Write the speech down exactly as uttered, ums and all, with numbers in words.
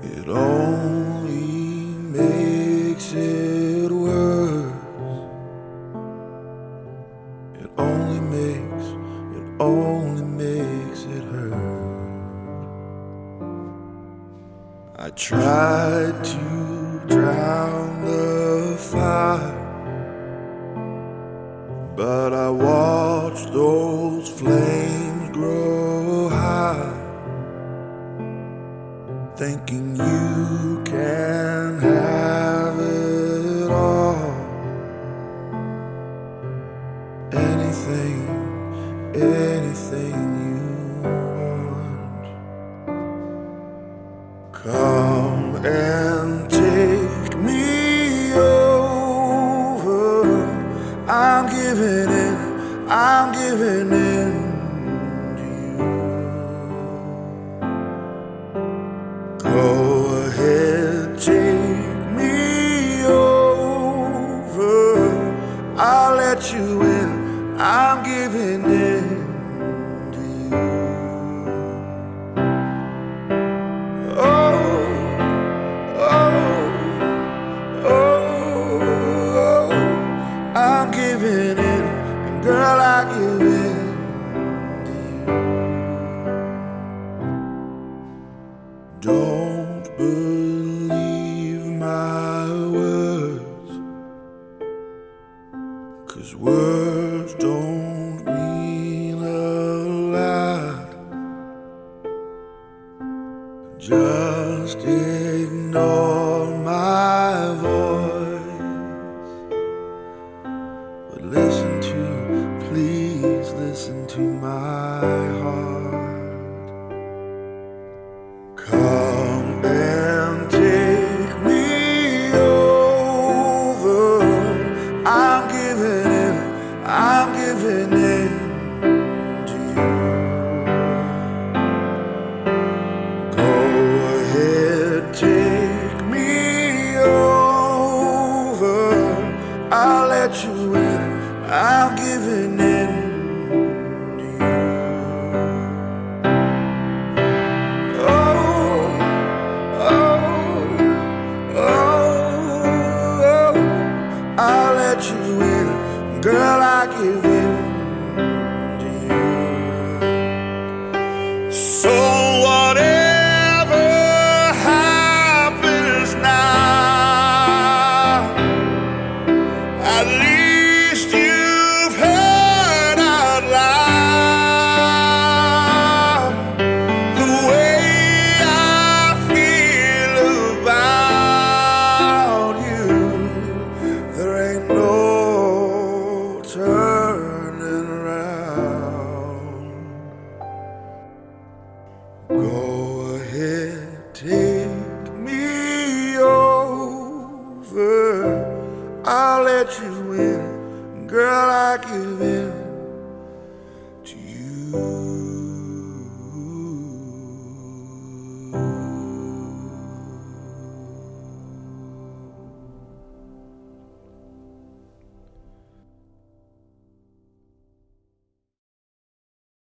It only makes it worse. It only makes, it only makes it hurt. I tried to drown the fire, but I watched those flames grow high, thinking you can have it all. Anything, anything you want. Come and take me over. I'm giving in, I'm giving in to you. Go ahead, take me over. I'll let you in, I'm giving in to you. Oh, oh, oh, oh. I'm giving in, and girl, I give in to you. Don't believe my words, 'cause words don't mean a lot. Just ignore my voice, but listen to, please listen to my heart. Come and take me over. I'm giving in, I'm giving in to you. Go ahead, take me over. I'll let you in, I'm giving in to you. Oh, oh, oh, oh. I'll let you in, girl, I give in to you. So whatever happens now, at least you've heard out loud the way I feel about you. There ain't no turning around. Go ahead, take me over. I'll let you in, girl, I give in.